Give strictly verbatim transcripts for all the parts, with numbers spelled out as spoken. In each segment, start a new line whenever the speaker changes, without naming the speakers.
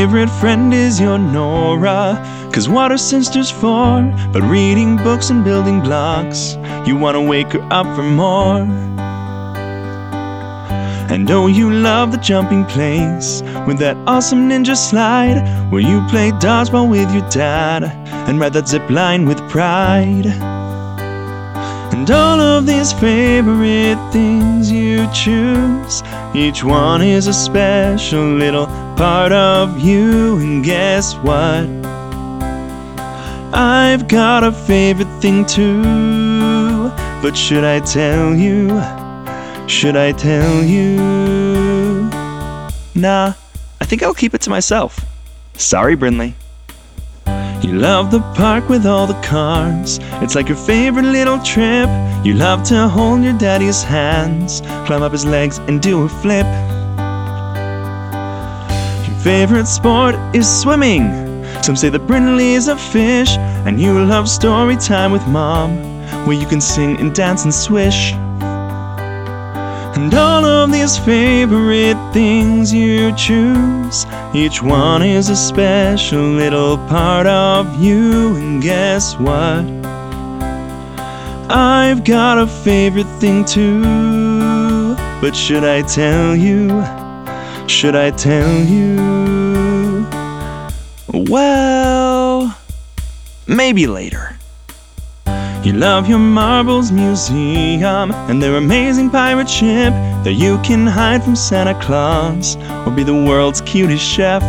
favorite friend is your Nora, 'cause what are sisters for but reading books and building blocks? You wanna wake her up for more. And oh, you love the jumping place with that awesome ninja slide, where you play dodgeball with your dad and ride that zip line with pride. And all of these favorite things you choose, each one is a special little part of you. And guess what? I've got a favorite thing too. But should I tell you? Should I tell you? Nah, I think I'll keep it to myself. Sorry, Brinley. You love the park with all the cars. It's like your favorite little trip. You love to hold your daddy's hands, climb up his legs and do a flip. Your favorite sport is swimming. Some say that Brinley's a fish. And you love story time with Mom, where you can sing and dance and swish. And all of these favorite things you choose, each one is a special little part of you. And guess what? I've got a favorite thing too. But should I tell you? Should I tell you? Well, maybe later. You love your marbles museum and their amazing pirate ship that you can hide from Santa Claus or be the world's cutest chef.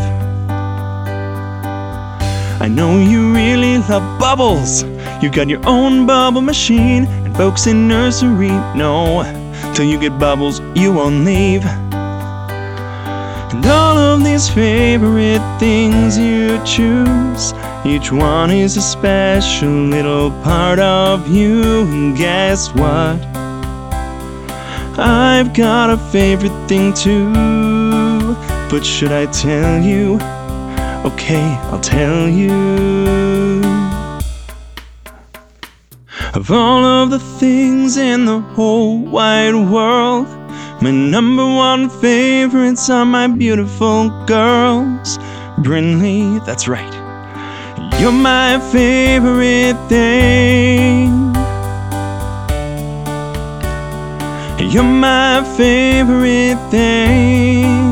I know you really love bubbles. You've got your own bubble machine, and folks in nursery know till you get bubbles you won't leave. And all of these favorite things you choose, each one is a special little part of you. And guess what? I've got a favorite thing too. But should I tell you? Okay, I'll tell you. Of all of the things in the whole wide world, my number one favorites are my beautiful girls. Brinley, that's right. You're my favorite thing. You're my favorite thing.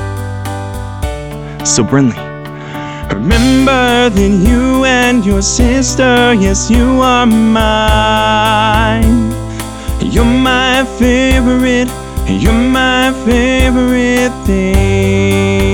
So Brinley, remember that you and your sister, yes, you are mine. You're my favorite. You're my favorite thing.